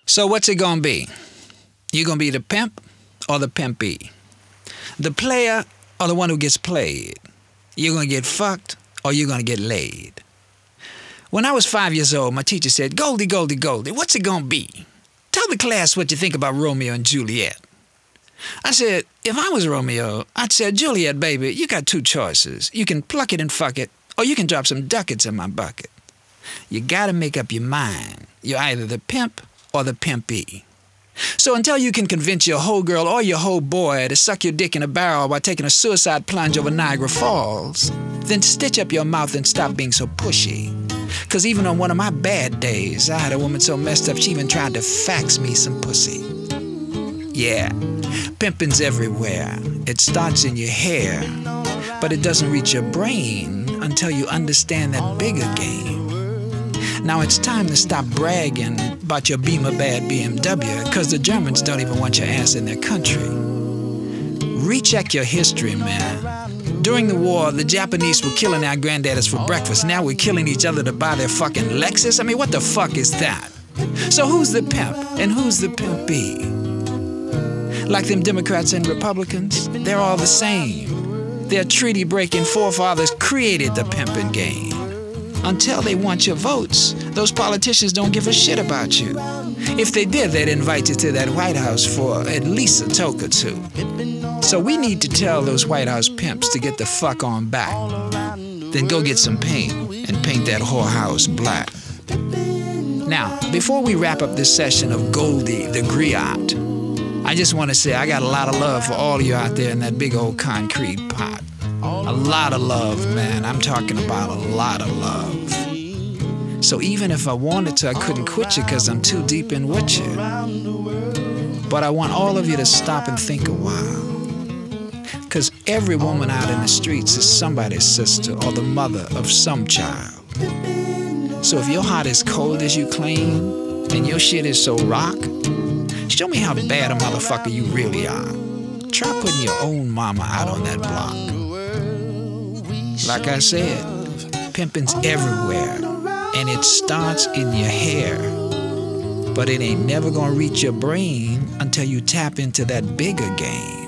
So what's it gonna be? You gonna be the pimp or the pimpee? The player or the one who gets played? You gonna get fucked or you gonna get laid? When I was 5 years old, my teacher said, "Goldie, Goldie, Goldie, what's it gonna be? Tell the class what you think about Romeo and Juliet." I said, if I was Romeo, I'd say, "Juliet, baby, you got two choices. You can pluck it and fuck it, or you can drop some ducats in my bucket. You gotta make up your mind. You're either the pimp or the pimpee. So until you can convince your whole girl or your whole boy to suck your dick in a barrel while taking a suicide plunge over Niagara Falls, then stitch up your mouth and stop being so pushy. 'Cause even on one of my bad days, I had a woman so messed up she even tried to fax me some pussy. Yeah, pimping's everywhere. It starts in your hair, but it doesn't reach your brain until you understand that bigger game. Now it's time to stop bragging about your Beamer bad BMW, 'cause the Germans don't even want your ass in their country. Recheck your history, man. During the war, the Japanese were killing our granddaddies for breakfast. Now we're killing each other to buy their fucking Lexus? I mean, what the fuck is that? So who's the pimp and who's the pimpee? Like them Democrats and Republicans, they're all the same. Their treaty-breaking forefathers created the pimping game. Until they want your votes, those politicians don't give a shit about you. If they did, they'd invite you to that White House for at least a toke or two. So we need to tell those White House pimps to get the fuck on back. Then go get some paint and paint that whorehouse black. Now, before we wrap up this session of Goldie the Griot, I just want to say I got a lot of love for all of you out there in that big old concrete pot. A lot of love, man. I'm talking about a lot of love. So even if I wanted to, I couldn't quit you because I'm too deep in with you. But I want all of you to stop and think a while. Because every woman out in the streets is somebody's sister or the mother of some child. So if your heart is cold as you claim and your shit is so rock, show me how bad a motherfucker you really are. Try putting your own mama out on that block. Like I said, pimping's everywhere, and it starts in your hair. But it ain't never gonna reach your brain until you tap into that bigger game.